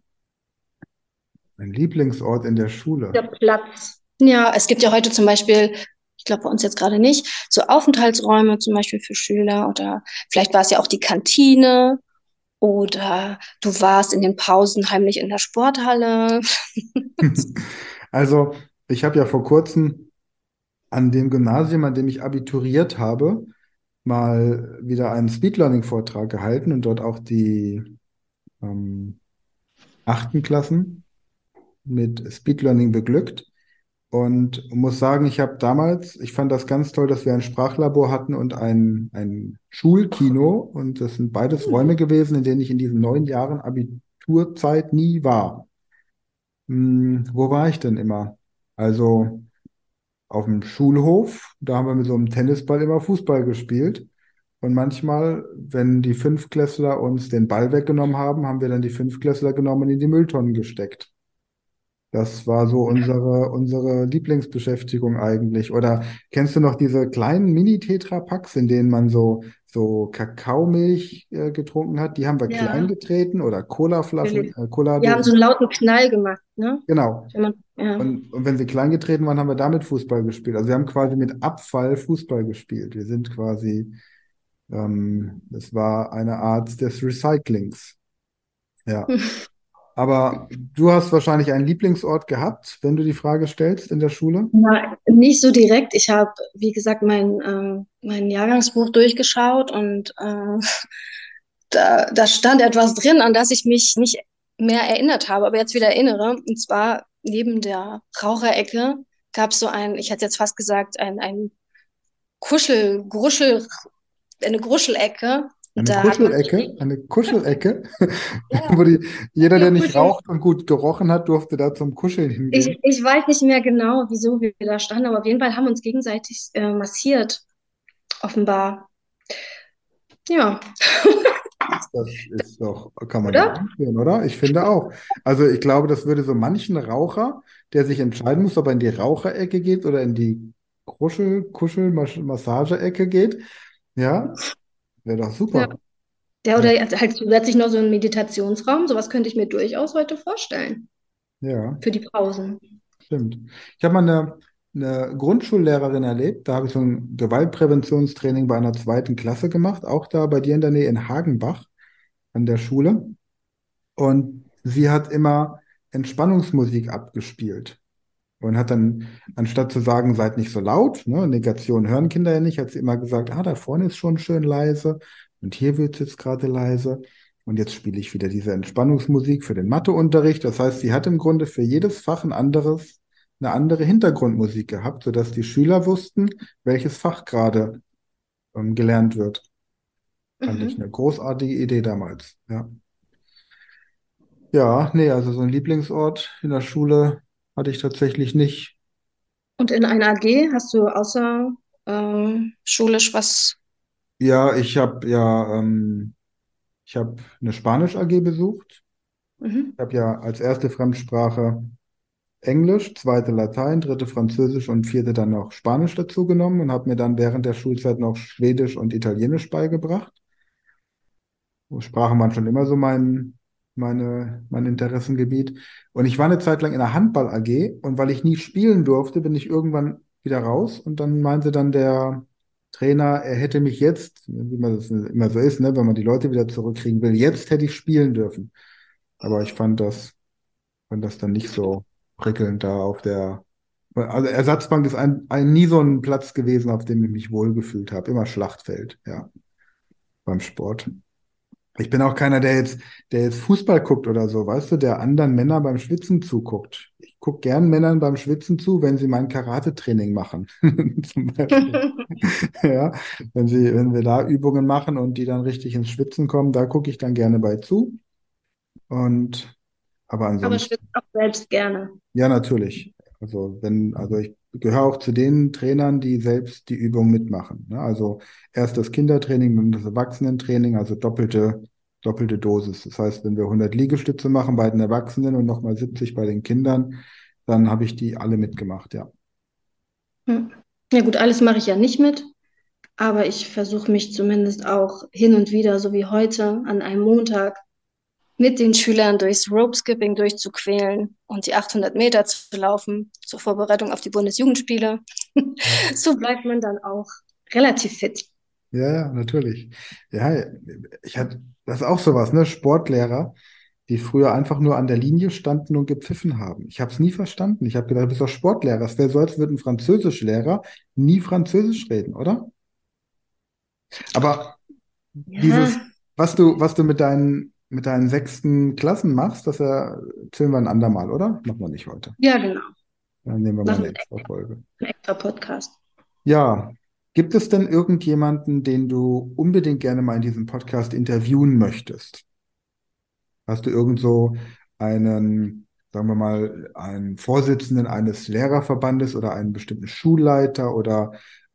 mein Lieblingsort in der Der Schule. Platz. Ja, es gibt ja heute zum Beispiel, ich glaube bei uns jetzt gerade nicht, so Aufenthaltsräume zum Beispiel für Schüler oder vielleicht war es ja auch die Kantine oder du warst in den Pausen heimlich in der Sporthalle. Also, ich habe ja vor kurzem an dem Gymnasium, an dem ich abituriert habe, mal wieder einen Speedlearning-Vortrag gehalten und dort auch die ähm, 8. Klassen mit Speedlearning beglückt. Und muss sagen, ich fand das ganz toll, dass wir ein Sprachlabor hatten und ein Schulkino. Und das sind beides Räume gewesen, in denen ich in diesen 9 Jahren Abiturzeit nie war. Wo war ich denn immer? Also auf dem Schulhof, da haben wir mit so einem Tennisball immer Fußball gespielt. Und manchmal, wenn die Fünftklässler uns den Ball weggenommen haben, haben wir dann die Fünftklässler genommen und in die Mülltonnen gesteckt. Das war so unsere Lieblingsbeschäftigung eigentlich. Oder kennst du noch diese kleinen Mini-Tetra-Packs, in denen man so Kakaomilch getrunken hat? Die haben wir klein Ja, getreten oder Colaflaschen, natürlich. Wir haben so Cola-Dosen. einen lauten Knall gemacht, ne? Genau. Wenn man, ja. Und wenn sie klein getreten waren, haben wir damit Fußball gespielt. Also wir haben quasi mit Abfall Fußball gespielt. Wir sind quasi, es war eine Art des Recyclings. Ja. Aber du hast wahrscheinlich einen Lieblingsort gehabt, wenn du die Frage stellst in der Schule? Na, nicht so direkt. Ich habe, wie gesagt, mein Jahrgangsbuch durchgeschaut und da stand etwas drin, an das ich mich nicht mehr erinnert habe, aber jetzt wieder erinnere. Und zwar neben der Raucherecke gab es so ich hätte jetzt fast gesagt, ein Gruschel, eine Gruschelecke. Und Eine da hat man Kuschelecke, eine Kuschelecke, ja, wo jeder, der ja, nicht Kuschel. raucht und gut gerochen hat, durfte da zum Kuscheln hingehen. Ich weiß nicht mehr genau, wieso wir da standen, aber auf jeden Fall haben wir uns gegenseitig massiert, offenbar. Ja, Das ist doch, kann man doch oder? einführen, oder? Ich finde auch. Also ich glaube, das würde so manchen Raucher, der sich entscheiden muss, ob er in die Raucherecke geht oder in die Kuschel-Massage-Ecke geht. Ja, wäre doch Ja. super. Ja, oder Ja, halt zusätzlich noch so einen Meditationsraum. Sowas könnte ich mir durchaus heute vorstellen. ja, Für die Pausen. stimmt. Ich habe mal eine Grundschullehrerin erlebt, da habe ich so ein Gewaltpräventionstraining bei einer zweiten Klasse gemacht, auch da bei dir in der Nähe in Hagenbach an der Schule. Und sie hat immer Entspannungsmusik abgespielt. Und hat dann, anstatt zu sagen, seid nicht so laut, ne, Negation hören Kinder ja nicht, hat sie immer gesagt, ah, da vorne ist schon schön leise und hier wird es jetzt gerade leise. Und jetzt spiele ich wieder diese Entspannungsmusik für den Matheunterricht. Das heißt, sie hat im Grunde für jedes Fach eine andere Hintergrundmusik gehabt, sodass die Schüler wussten, welches Fach gerade gelernt wird. Fand ich Mhm. eine großartige Idee damals. Ja. Ja, nee, also so einen Lieblingsort in der Schule hatte ich tatsächlich nicht. Und in einer AG hast du außer schulisch was? Ja, ich habe eine Spanisch-AG besucht. Mhm. Ich habe ja als erste Fremdsprache Englisch, zweite Latein, dritte Französisch und vierte dann noch Spanisch dazu genommen und habe mir dann während der Schulzeit noch Schwedisch und Italienisch beigebracht. Sprachen waren schon immer so mein Interessengebiet. Und ich war eine Zeit lang in der Handball-AG und weil ich nie spielen durfte, bin ich irgendwann wieder raus und dann meinte dann der Trainer, er hätte mich jetzt, wie man das immer so ist, ne, wenn man die Leute wieder zurückkriegen will, jetzt hätte ich spielen dürfen. Aber ich fand das dann nicht so prickelnd da auf der. Also Ersatzbank ist nie so ein Platz gewesen, auf dem ich mich wohlgefühlt habe. Immer Schlachtfeld, ja, beim Sport. Ich bin auch keiner, der jetzt Fußball guckt oder so, weißt du, der anderen Männern beim Schwitzen zuguckt. Ich gucke gern Männern beim Schwitzen zu, wenn sie mein Karate-Training machen. Zum Beispiel. Ja, wenn wir da Übungen machen und die dann richtig ins Schwitzen kommen, da gucke ich dann gerne bei zu. Und aber Aber ansonsten, schwitzt auch selbst gerne. ja, natürlich. Also ich gehöre auch zu den Trainern, die selbst die Übung mitmachen. Ne? Also erst das Kindertraining, dann das Erwachsenentraining, also doppelte Dosis. Das heißt, wenn wir 100 Liegestütze machen bei den Erwachsenen und nochmal 70 bei den Kindern, dann habe ich die alle mitgemacht, ja. Hm. Ja gut, alles mache ich ja nicht mit, aber ich versuche mich zumindest auch hin und wieder, so wie heute, an einem Montag mit den Schülern durchs Rope Skipping durchzuquälen und die 800 Meter zu laufen zur Vorbereitung auf die Bundesjugendspiele. Ja. So bleibt man dann auch relativ fit. Ja, ja, natürlich. Ja, das ist auch sowas, ne? Sportlehrer, die früher einfach nur an der Linie standen und gepfiffen haben. Ich habe es nie verstanden. Ich habe gedacht, du bist doch Sportlehrer. Es wäre so, als würde ein Französischlehrer nie Französisch reden, oder? Aber dieses, Ja, was du mit deinen sechsten Klassen machst, erzählen wir ein andermal, oder? Machen wir nicht heute. ja, genau. Dann nehmen wir mal Machen eine wir extra Folge. einen extra Podcast. Ja, gibt es denn irgendjemanden, den du unbedingt gerne mal in diesem Podcast interviewen möchtest? Hast du irgend so einen, sagen wir mal, einen Vorsitzenden eines Lehrerverbandes oder einen bestimmten Schulleiter oder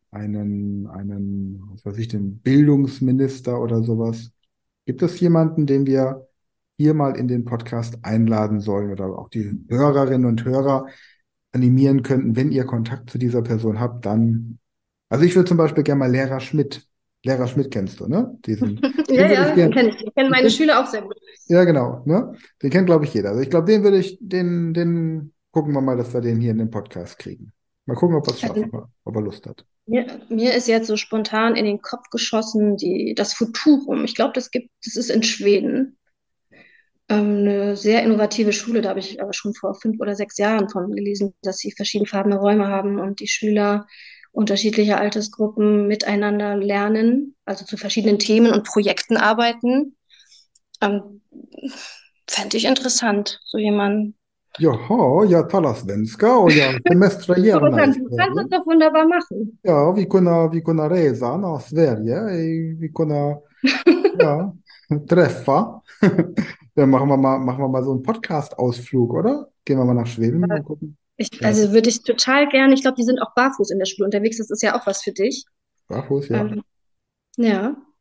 was weiß ich, den Bildungsminister oder sowas? Gibt es jemanden, den wir hier mal in den Podcast einladen sollen oder auch die Hörerinnen und Hörer animieren könnten, wenn ihr Kontakt zu dieser Person habt, dann. Also ich würde zum Beispiel gerne mal Lehrer Schmidt kennst du, ne? Ja, Den würde ich ja, den gerne. kenne ich. Den kennen meine Schüler auch sehr gut. Ja, genau, ne? Den kennt, glaube ich, jeder. Also ich glaube, den gucken wir mal, dass wir den hier in den Podcast kriegen. Mal gucken, ob wir es Also schaffen, ob er Lust hat. mir ist jetzt so spontan in den Kopf geschossen, das Futurum. Ich glaube, das ist in Schweden. Eine sehr innovative Schule, da habe ich aber schon vor 5 oder 6 Jahren von gelesen, dass sie verschiedenfarbene Räume haben und die Schüler unterschiedlicher Altersgruppen miteinander lernen, also zu verschiedenen Themen und Projekten arbeiten. Ähm, Fände ich interessant, so jemanden. Jaha, ja, tolla svenska och jag semestrar gärna i Du kannst es Sverige. doch wunderbar machen. Ja, vi kunna resa nach Sverige. Vi kunna, ja, träffa. Dann machen wir mal so einen Podcast-Ausflug, oder? Gehen wir mal nach Schweden, mal gucken. Ja, Also würde ich total gerne, ich glaube, die sind auch barfuß in der Schule unterwegs, das ist ja auch was für dich. barfuß, ja. Ähm, ja.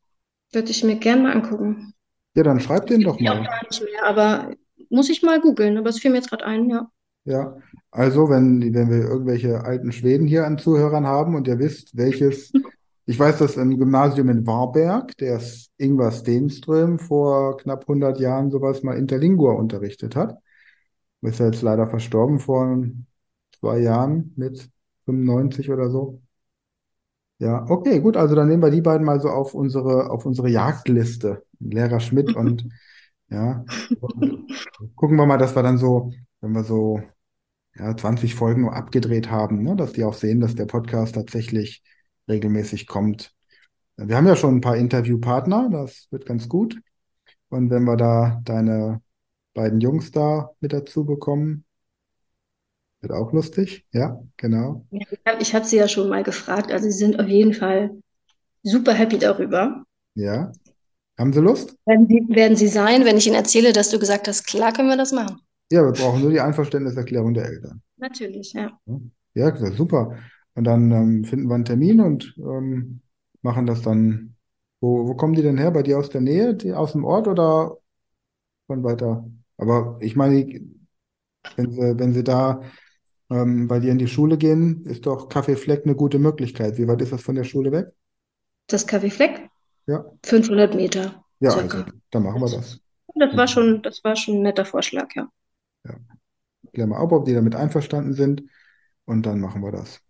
Würde ich mir gern mal angucken. Ja, dann schreib den doch Ich auch mal. gar nicht mehr, aber muss ich mal googeln. Aber es fiel mir jetzt gerade ein, ja. Ja, also wenn wir irgendwelche alten Schweden hier an Zuhörern haben und ihr wisst, welches, ich weiß, dass im Gymnasium in Varberg, der Ingvar Stenström vor knapp 100 Jahren sowas mal Interlingua unterrichtet hat. Ist ja jetzt leider verstorben vor 2 Jahren mit 95 oder so. Ja, okay, gut, also dann nehmen wir die beiden mal so auf unsere Jagdliste. Lehrer Schmidt und ja, und gucken wir mal, dass wir dann so, wenn wir so ja, 20 Folgen nur abgedreht haben, ne, dass die auch sehen, dass der Podcast tatsächlich regelmäßig kommt. Wir haben ja schon ein paar Interviewpartner, das wird ganz gut. Und wenn wir da deine beiden Jungs da mit dazu bekommen, wird auch lustig. Ja, genau. Ja, ich hab sie ja schon mal gefragt. Also sie sind auf jeden Fall super happy darüber. Ja. Haben Sie Lust? Werden sie sein, wenn ich ihnen erzähle, dass du gesagt hast, klar können wir das machen. Ja, wir brauchen nur die Einverständniserklärung der Eltern. Natürlich, ja. Ja, ja, das ist super. Und dann finden wir einen Termin und machen das dann. Wo kommen die denn her? Bei dir aus der Nähe, aus dem Ort oder von weiter? Aber ich meine, wenn sie da bei dir in die Schule gehen, ist doch Kaffee Fleck eine gute Möglichkeit. Wie weit ist das von der Schule weg? Das Café Fleck, Ja, 500 Meter ja, also, circa. dann machen wir das. Das war schon ein netter Vorschlag, ja. Ja, klär mal ab, ob die damit einverstanden sind und dann machen wir das.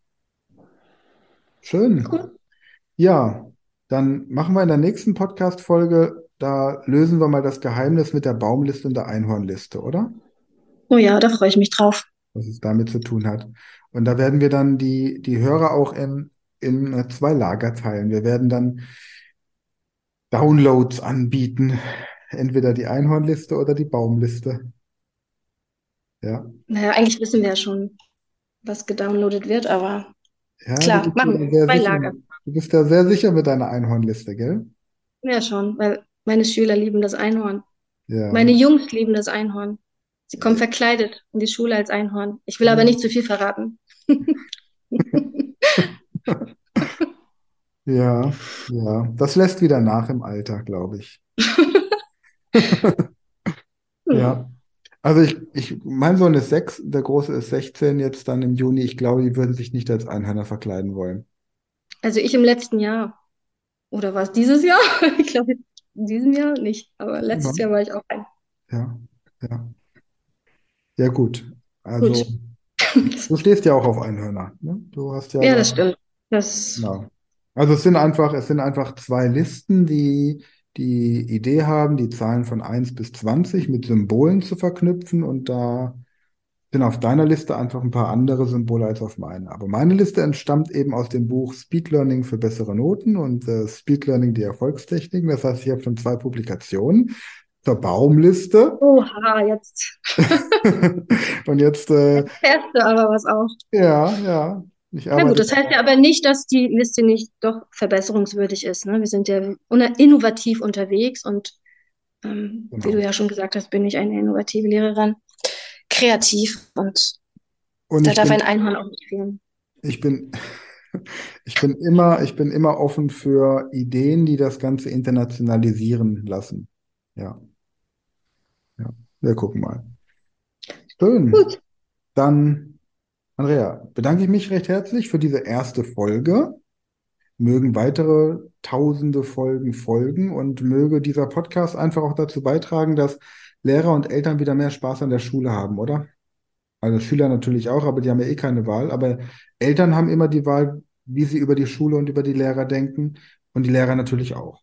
Schön. Cool. Ja, dann machen wir in der nächsten Podcast-Folge, da lösen wir mal das Geheimnis mit der Baumliste und der Einhornliste, oder? Oh ja, da freue ich mich drauf. Was es damit zu tun hat. Und da werden wir dann die Hörer auch in zwei Lager teilen. Wir werden dann Downloads anbieten. Entweder die Einhornliste oder die Baumliste. Ja, Naja, eigentlich wissen wir ja schon, was gedownloadet wird, aber ja, klar, machen wir. Zwei Lager. Du bist ja sehr sicher mit deiner Einhornliste, gell? Ja, schon, weil meine Schüler lieben das Einhorn. Ja. Meine Jungs lieben das Einhorn. Sie kommen verkleidet in die Schule als Einhorn. Ich will aber nicht zu viel verraten. Ja, ja. Das lässt wieder nach im Alter, glaube ich. Hm. Ja. Also mein Sohn ist 6, der Große ist 16, jetzt dann im Juni. Ich glaube, die würden sich nicht als Einhörner verkleiden wollen. Also ich im letzten Jahr, oder war es dieses Jahr? Ich glaube, in diesem Jahr nicht, aber Ja, letztes Jahr war ich auch ein. ja, ja. Ja, gut. Also, Gut. du stehst ja auch auf Einhörner, ne? Du hast ja Ja, da, das stimmt. Das, genau. Also es sind einfach zwei Listen, die die Idee haben, die Zahlen von 1 bis 20 mit Symbolen zu verknüpfen und da sind auf deiner Liste einfach ein paar andere Symbole als auf meiner. Aber meine Liste entstammt eben aus dem Buch Speed Learning für bessere Noten und Speed Learning die Erfolgstechniken. Das heißt, ich habe schon zwei Publikationen zur Baumliste. oha, jetzt Und jetzt, fährst du aber was auf. ja, ja, ich Na gut, arbeite. das heißt ja aber nicht, dass die Liste nicht doch verbesserungswürdig ist. Ne? Wir sind ja innovativ unterwegs und wie du Genau. ja schon gesagt hast, bin ich eine innovative Lehrerin, kreativ und Und da darf ein Einhorn auch nicht fehlen. ich bin, ich bin immer offen für Ideen, die das Ganze internationalisieren lassen. Ja, ja, wir gucken mal. Schön. Gut, Dann, Andrea, bedanke ich mich recht herzlich für diese erste Folge. Mögen weitere tausende Folgen folgen und möge dieser Podcast einfach auch dazu beitragen, dass Lehrer und Eltern wieder mehr Spaß an der Schule haben, oder? Also Schüler natürlich auch, aber die haben ja eh keine Wahl. Aber Eltern haben immer die Wahl, wie sie über die Schule und über die Lehrer denken und die Lehrer natürlich auch.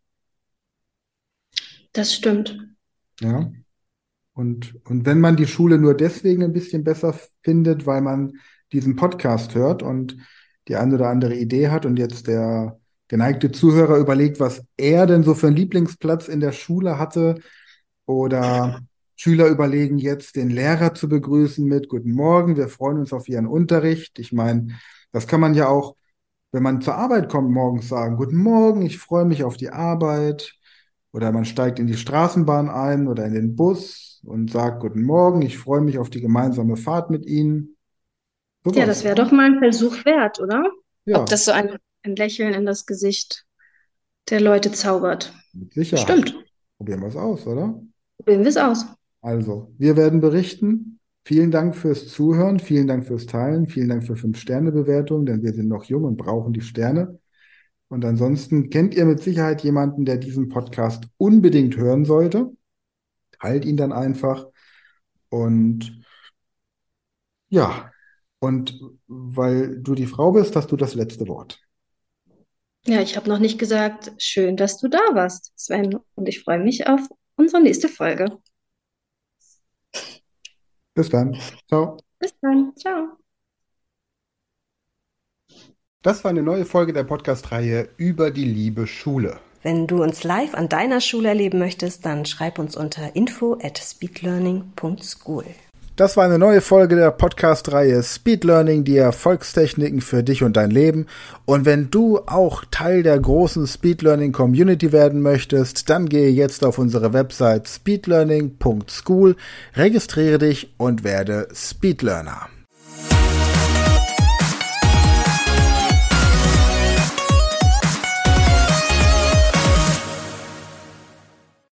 das stimmt. Ja. Und wenn man die Schule nur deswegen ein bisschen besser findet, weil man diesen Podcast hört und die eine oder andere Idee hat und jetzt der geneigte Zuhörer überlegt, was er denn so für einen Lieblingsplatz in der Schule hatte, oder Schüler überlegen jetzt, den Lehrer zu begrüßen mit Guten Morgen, wir freuen uns auf Ihren Unterricht. Ich meine, das kann man ja auch, wenn man zur Arbeit kommt, morgens sagen, Guten Morgen, ich freue mich auf die Arbeit. Oder man steigt in die Straßenbahn ein oder in den Bus und sagt Guten Morgen, ich freue mich auf die gemeinsame Fahrt mit Ihnen. Ja, Sowas, das wäre oder? doch mal ein Versuch wert, oder? Ob Ja, das so ein Lächeln in das Gesicht der Leute zaubert. Mit Sicherheit. Stimmt. Probieren wir es aus, oder? Probieren wir es aus. Also, wir werden berichten. Vielen Dank fürs Zuhören, vielen Dank fürs Teilen, vielen Dank für 5-Sterne-Bewertungen, denn wir sind noch jung und brauchen die Sterne. Und ansonsten kennt ihr mit Sicherheit jemanden, der diesen Podcast unbedingt hören sollte. Teilt ihn dann einfach. Und ja, und weil du die Frau bist, hast du das letzte Wort. Ja, ich habe noch nicht gesagt, schön, dass du da warst, Sven. Und ich freue mich auf unsere nächste Folge. Bis dann. Ciao. Bis dann. Ciao. Das war eine neue Folge der Podcast-Reihe über die liebe Schule. Wenn du uns live an deiner Schule erleben möchtest, dann schreib uns unter info@speedlearning.school. Das war eine neue Folge der Podcast-Reihe Speed Learning, die Erfolgstechniken für dich und dein Leben. Und wenn du auch Teil der großen Speed Learning Community werden möchtest, dann gehe jetzt auf unsere Website speedlearning.school, registriere dich und werde Speedlearner.